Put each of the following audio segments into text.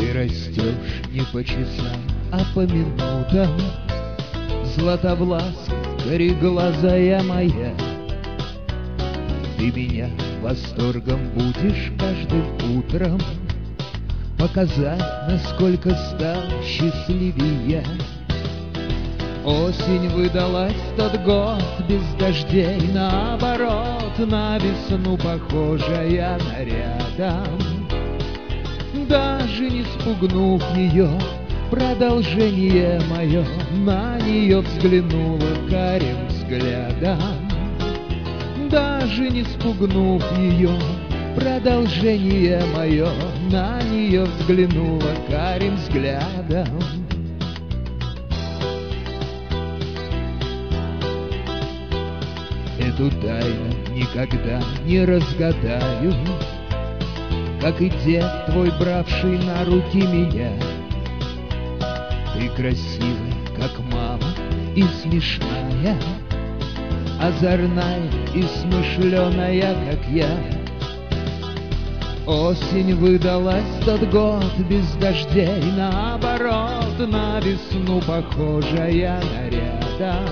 Ты растешь не по часам, а по минутам. Златовласка, кореглазая моя, ты меня восторгом будешь каждым утром показать, насколько стал счастливее. Осень выдалась тот год без дождей, наоборот, на весну похожая нарядом. Даже не спугнув ее, продолжение мое на нее взглянуло карим взглядом. Даже не спугнув ее, продолжение мое на нее взглянуло карим взглядом. Эту тайну никогда не разгадаю, как и дед твой, бравший на руки меня. Ты красивая, как мама, и смешная, озорная и смышленая, как я. Осень выдалась тот год без дождей, наоборот, на весну похожая нарядом.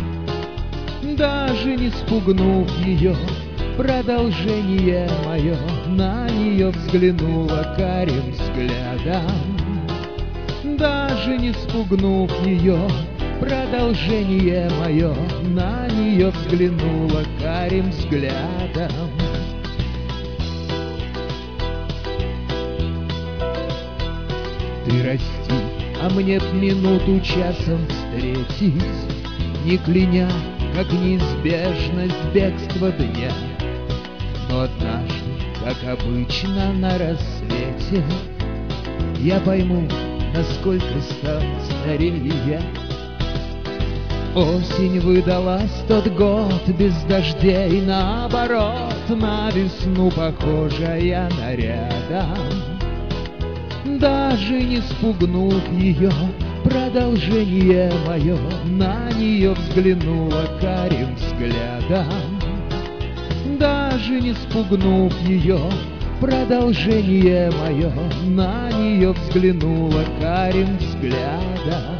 Даже не спугнув ее, продолжение мое на нее взглянуло карим взглядом. Даже не спугнув ее, продолжение мое на нее взглянуло карим взглядом. Ты расти, а мне б минуту часом встретить, не кляня, как неизбежность бегства дня. Но однажды, как обычно на рассвете, я пойму, насколько стал старее я. Осень выдалась тот год без дождей, наоборот, на весну похожая нарядом. Даже не спугнув ее, продолжение мое на нее взглянуло карим взглядом. Даже не спугнув ее, продолжение мое на нее взглянуло карим взглядом.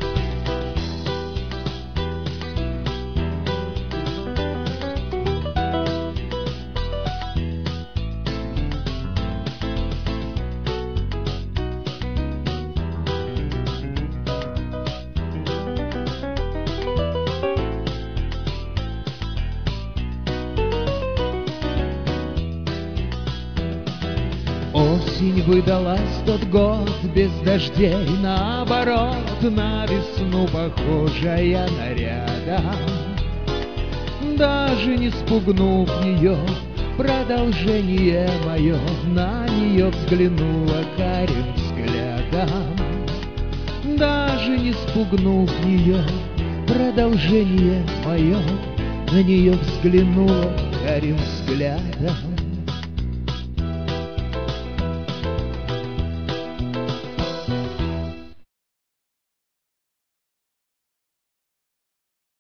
Осень выдалась тот год без дождей, наоборот, на весну похожая нарядом. Даже не спугнув ее, продолжение мое на нее взглянуло карим взглядом. Даже не спугнув ее, продолжение мое на нее взглянуло карим взглядом.